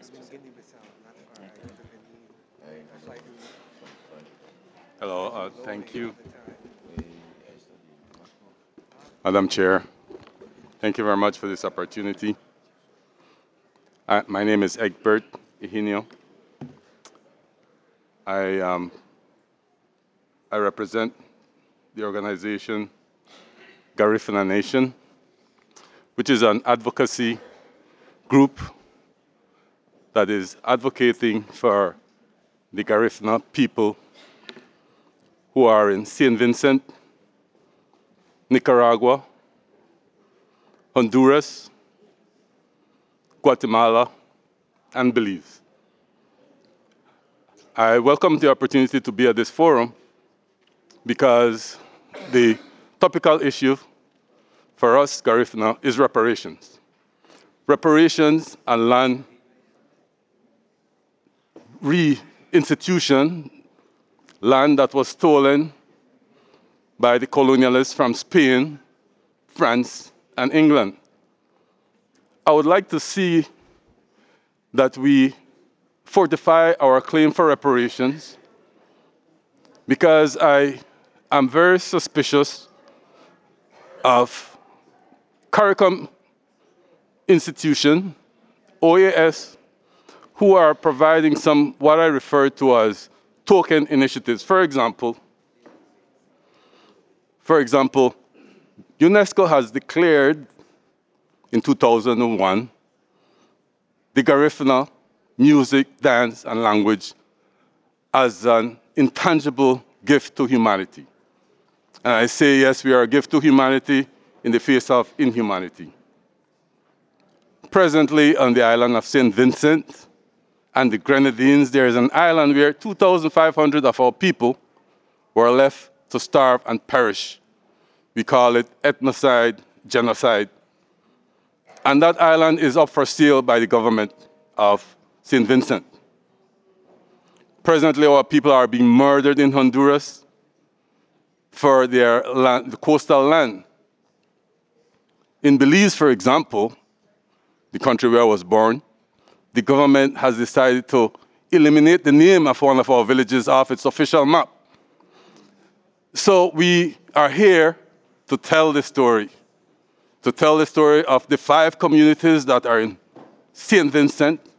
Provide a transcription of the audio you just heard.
Hello, thank you, Madam Chair. Thank you very much for this opportunity. My name is Egbert Ihinio. I, um, I represent the organization Garifuna Nation, which is an advocacy group that is advocating for the Garifuna people who are in St. Vincent, Nicaragua, Honduras, Guatemala, and Belize. I welcome the opportunity to be at this forum because the topical issue for us, Garifuna, is reparations. Reparations and land reinstitution, land that was stolen by the colonialists from Spain, France, and England. I would like to see that we fortify our claim for reparations because I am very suspicious of CARICOM institution, OAS, who are providing some what I refer to as token initiatives. For example, UNESCO has declared in 2001 the Garifuna music, dance, and language as an intangible gift to humanity. And I say, yes, we are a gift to humanity in the face of inhumanity. Presently, on the island of St. Vincent and the Grenadines, there is an island where 2,500 of our people were left to starve and perish. We call it ethnocide, genocide. And that island is up for sale by the government of St. Vincent. Presently, our people are being murdered in Honduras for their land, the coastal land. In Belize, for example, the country where I was born, the government has decided to eliminate the name of one of our villages off its official map. So we are here to tell the story, of the 5 communities that are in St. Vincent,